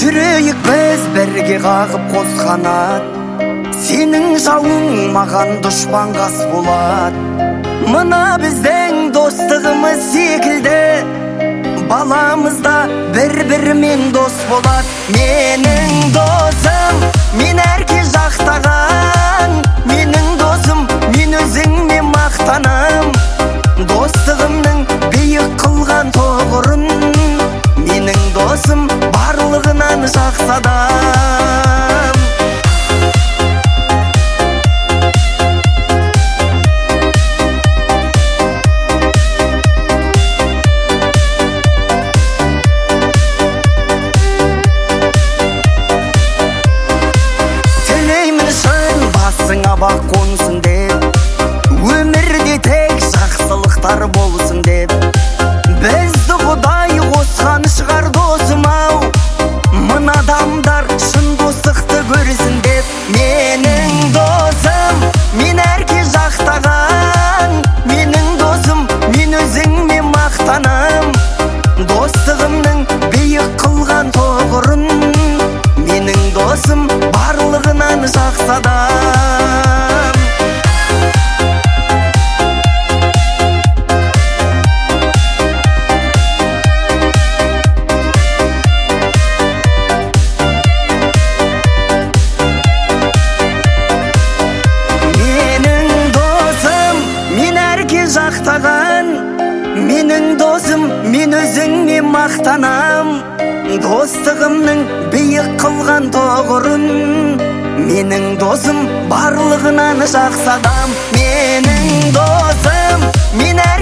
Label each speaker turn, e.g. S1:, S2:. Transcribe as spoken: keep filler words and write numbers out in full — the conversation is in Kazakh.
S1: жүрейік біз бірге қағып қос қанат. Сенің жауың маған дұшпан қас болады. Мына біздің достығымыз секілді баламызда бір-бірімен дос болады. Менің досым, мен әрке жақтаған. Менің досым, мен өзіңме мақтанам. Достығымның биік қылған тоғырын, менің досым барлығынан жақсы адам. Басыңа бақ қонсын деп, өмірде тек жақсылықтар болсын деп. Бізді Құдай қосқан шығар досым-ау, мына адамдар шын достықты көрсін деп. Менің досым, мен әрке жақтаған. Менің досым, мен өзіңме мақтанам. Достығымның биік қылған тоғырын, менің досым барлығынан жақсы адам. Жақтаған, менің досым, мен өзіңме мақтанам. Достығымның биік қылған тоғырын, менің досым барлығынан жақсы адам. Менің досым, мен әр